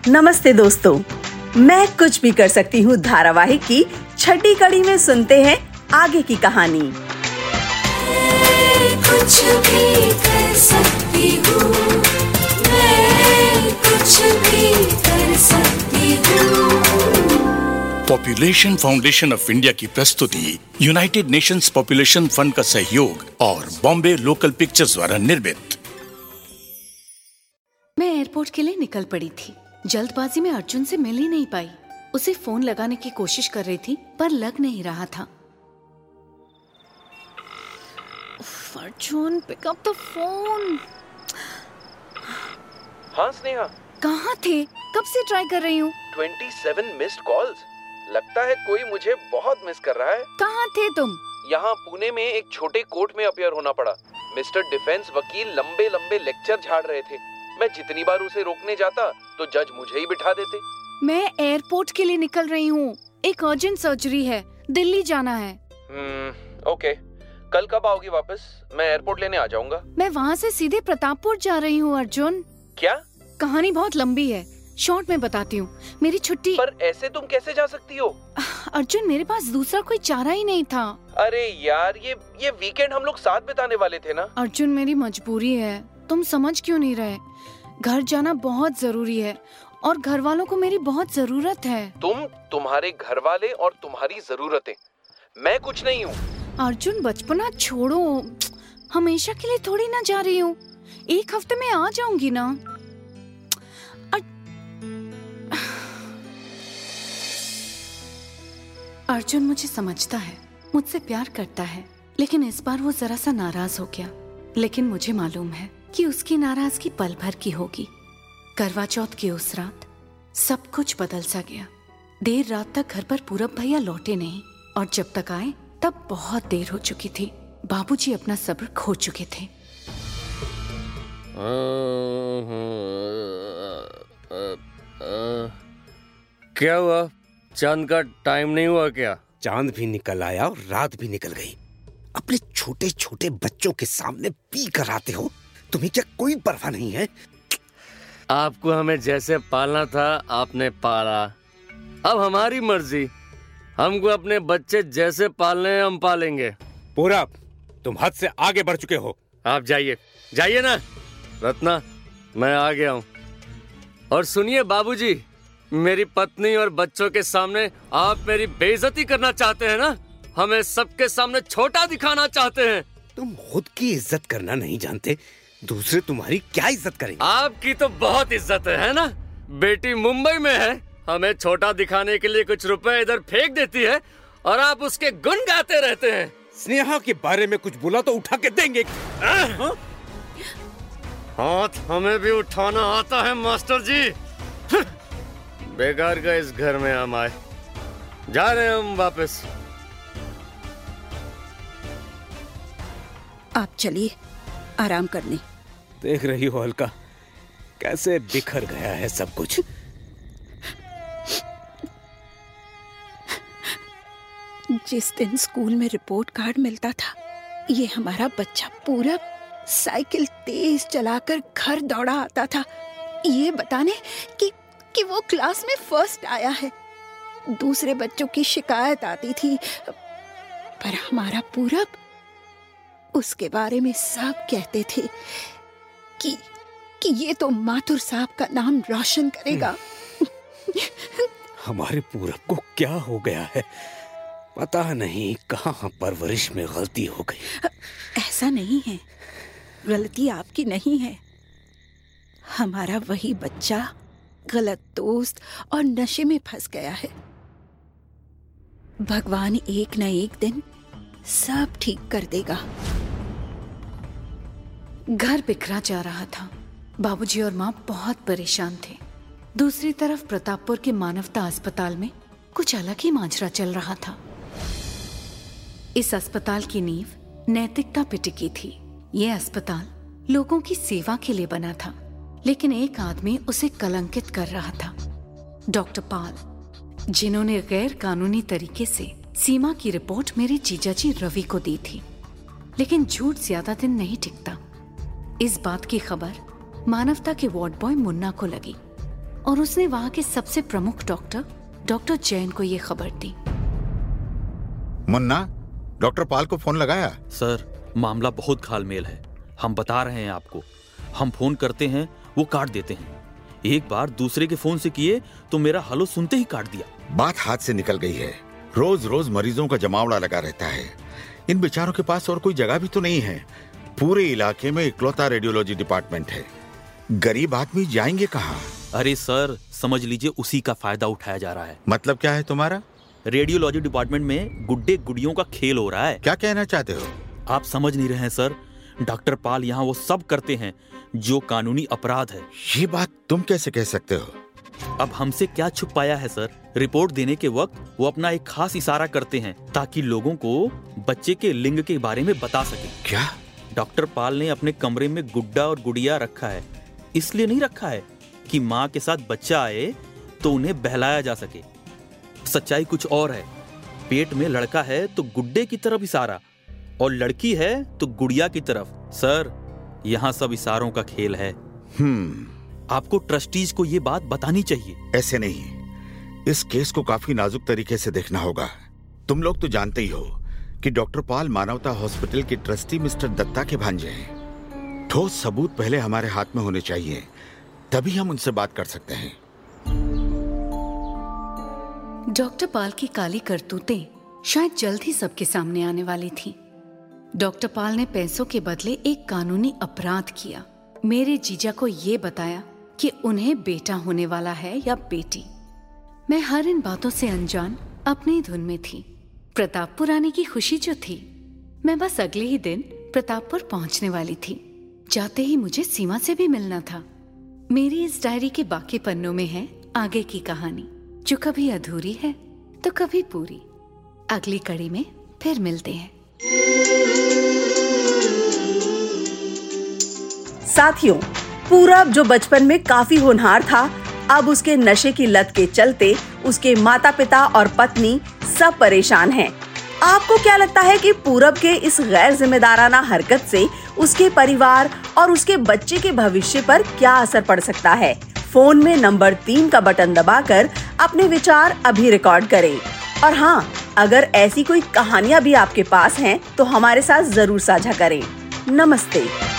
नमस्ते दोस्तों, मैं कुछ भी कर सकती हूँ धारावाहिक की छठी कड़ी में सुनते हैं आगे की कहानी। कुछ भी कर सकती हूँ, मैं कुछ भी कर सकती हूँ। पॉपुलेशन फाउंडेशन ऑफ इंडिया की प्रस्तुति, यूनाइटेड नेशंस पॉपुलेशन फंड का सहयोग और बॉम्बे लोकल पिक्चर्स द्वारा निर्मित। मैं एयरपोर्ट के लिए निकल पड़ी थी। जल्दबाजी में अर्जुन से मिल ही नहीं पाई। उसे फोन लगाने की कोशिश कर रही थी पर लग नहीं रहा था। Arjun, pick up the phone. हाँ स्नेहा, कहाँ थे? कब से ट्राई कर रही हूँ। 27 मिस्ड कॉल्स। लगता है कोई मुझे बहुत मिस कर रहा है। कहाँ थे तुम? यहाँ पुणे में एक छोटे कोर्ट में अपीयर होना पड़ा। मिस्टर डिफेंस वकील लंबे लंबे लेक्चर झाड़ रहे थे। मैं जितनी बार उसे रोकने जाता तो जज मुझे ही बिठा देते। मैं एयरपोर्ट के लिए निकल रही हूँ। एक अर्जेंट सर्जरी है, दिल्ली जाना है। ओके, कल कब आओगी वापस? मैं एयरपोर्ट लेने आ जाऊंगा। मैं वहाँ से सीधे प्रतापपुर जा रही हूँ अर्जुन। क्या? कहानी बहुत लंबी है, शॉर्ट में बताती हूँ। मेरी छुट्टी। पर ऐसे तुम कैसे जा सकती हो? अर्जुन, मेरे पास दूसरा कोई चारा ही नहीं था। अरे यार, ये वीकेंड हम लोग साथ बिताने वाले थे ना। अर्जुन, मेरी मजबूरी है, तुम समझ क्यों नहीं रहे? घर जाना बहुत जरूरी है और घर वालों को मेरी बहुत जरूरत है। तुम्हारे घर वाले और तुम्हारी जरूरतें, मैं कुछ नहीं हूँ। अर्जुन, बचपना छोड़ो, हमेशा के लिए थोड़ी ना जा रही हूँ। एक हफ्ते में आ जाऊंगी ना। अर्जुन मुझे समझता है, मुझसे प्यार करता है, लेकिन इस बार वो जरा सा नाराज हो गया। लेकिन मुझे मालूम है कि उसकी नाराजगी पल भर की होगी। करवा चौथ की उस रात सब कुछ बदल सा गया। देर रात तक घर पर पूरब भैया लौटे नहीं और जब तक आए तब बहुत देर हो चुकी थी। बाबूजी अपना सब्र खो चुके थे। क्या हुआ? चांद का टाइम नहीं हुआ क्या? चांद भी निकल आया और रात भी निकल गई। अपने छोटे छोटे बच्चों के सामने पी कर आते हो। तुम्हें क्या कोई परवाह नहीं है? आपको हमें जैसे पालना था आपने पाला। अब हमारी मर्जी। हमको अपने बच्चे जैसे पालने हैं हम पालेंगे। पूरब, तुम हद से आगे बढ़ चुके हो। आप जाइए ना। रत्ना, मैं आ गया हूँ। और सुनिए बाबूजी, मेरी पत्नी और बच्चों के सामने आप मेरी बेइज्जती करना चाहते हैं ना? हमें सबके सामने छोटा दिखाना चाहते हैं। तुम खुद की इज्जत करना नहीं जानते, दूसरे तुम्हारी क्या इज्जत करेंगे? आपकी तो बहुत इज्जत है ना? बेटी मुंबई में है, हमें छोटा दिखाने के लिए कुछ रुपए इधर फेंक देती है और आप उसके गुण गाते रहते हैं। स्नेहा के बारे में कुछ बोला तो उठा के देंगे। हाथ हमें भी उठाना आता है मास्टर जी। बेकार का इस घर में हम आए। जा रहे हैं हम वापस। आप चलिए आराम करने। देख रही हो अलका, कैसे बिखर गया है सब कुछ। जिस दिन स्कूल में रिपोर्ट कार्ड मिलता था, ये हमारा बच्चा पूरा साइकिल तेज चलाकर घर दौड़ा आता था, ये बताने कि वो क्लास में फर्स्ट आया है। दूसरे बच्चों की शिकायत आती थी, पर हमारा पूरब, उसके बारे में सब कहते थे कि ये तो माथुर साहब का नाम रोशन करेगा। हमारे पूरब को क्या हो गया है? पता नहीं कहाँ परवरिश में गलती हो गई। ऐसा नहीं है, गलती आपकी नहीं है। हमारा वही बच्चा गलत दोस्त और नशे में फंस गया है। भगवान एक न एक दिन सब ठीक कर देगा। घर बिखरा जा रहा था। बाबूजी और माँ बहुत परेशान थे। दूसरी तरफ प्रतापपुर के मानवता अस्पताल में कुछ अलग ही माजरा चल रहा था। इस अस्पताल की नींव नैतिकता पे टिकी थी। ये अस्पताल लोगों की सेवा के लिए बना था, लेकिन एक आदमी उसे कलंकित कर रहा था। डॉक्टर पाल, जिन्होंने गैर कानूनी तरीके से सीमा की रिपोर्ट मेरे जीजाजी रवि को दी थी। लेकिन झूठ ज्यादा दिन नहीं टिकता। इस बात की खबर मानवता के वार्ड बॉय मुन्ना को लगी। और उसने वहां के सबसे प्रमुख डॉक्टर जैन को ये खबर दी। मुन्ना, डॉक्टर पाल को फोन लगाया? सर, मामला बहुत घालमेल है। हम बता रहे हैं आपको। हम फोन करते हैं, वो काट देते हैं। एक बार दूसरे के फोन से किए तो मेरा हेलो सुनते ही काट दिया। बात हाथ से निकल गई है। रोज रोज मरीजों का जमावड़ा लगा रहता है। इन बेचारों के पास और कोई जगह भी तो नहीं है। पूरे इलाके में इकलौता रेडियोलॉजी डिपार्टमेंट है। गरीब आदमी जाएंगे कहाँ? अरे सर, समझ लीजिए उसी का फायदा उठाया जा रहा है। मतलब क्या है तुम्हारा? रेडियोलॉजी डिपार्टमेंट में गुड्डे गुड़ियों का खेल हो रहा है। क्या कहना चाहते हो? आप समझ नहीं रहे हैं सर। डॉक्टर पाल यहाँ वो सब करते हैं जो कानूनी अपराध है। ये बात तुम कैसे कह सकते हो? अब हमसे क्या छुप पाया है सर। रिपोर्ट देने के वक्त वो अपना एक खास इशारा करते हैं ताकि लोगों को बच्चे के लिंग के बारे में बता सके। क्या? डॉक्टर पाल ने अपने कमरे में गुड्डा और गुड़िया रखा है। इसलिए नहीं रखा है कि माँ के साथ बच्चा आए तो उन्हें बहलाया जा सके। सच्चाई कुछ और है। पेट में लड़का है तो गुड्डे की तरफ इशारा, और लड़की है तो गुड़िया की तरफ। सर, यहाँ सब इशारों का खेल है। आपको ट्रस्टीज को ये बात बतानी चाहिए। ऐसे नहीं, इस केस को काफी नाजुक तरीके से देखना होगा। तुम लोग तो जानते ही हो कि डॉक्टर पाल मानवता हॉस्पिटल के ट्रस्टी मिस्टर दत्ता के भांजे हैं। ठोस सबूत पहले हमारे हाथ में होने चाहिए, तभी हम उनसे बात कर सकते हैं। डॉक्टर पाल की काली करतूतें शायद जल्द ही सबके सामने आने वाली थी। डॉक्टर पाल ने पैसों के बदले एक कानूनी अपराध किया। मेरे जीजा को ये बताया कि उन्हें बेटा होने वाला है या बेटी। मैं हर इन बातों से अनजान अपनी धुन में थी। प्रतापपुर आने की खुशी जो थी, मैं बस अगले ही दिन प्रतापपुर पहुंचने वाली थी। जाते ही मुझे सीमा से भी मिलना था। मेरी इस डायरी के बाकी पन्नों में है आगे की कहानी, जो कभी अधूरी है तो कभी पूरी। अगली कड़ी में फिर मिलते हैं। साथियों, पूरब जो बचपन में काफी होनहार था, अब उसके नशे की लत के चलते उसके माता पिता और पत्नी सब परेशान हैं। आपको क्या लगता है कि पूरब के इस गैर जिम्मेदाराना हरकत से उसके परिवार और उसके बच्चे के भविष्य पर क्या असर पड़ सकता है? फोन में नंबर 3 का बटन दबाकर अपने विचार अभी रिकॉर्ड करें। और हाँ, अगर ऐसी कोई कहानियां भी आपके पास हैं तो हमारे साथ जरूर साझा करें। नमस्ते।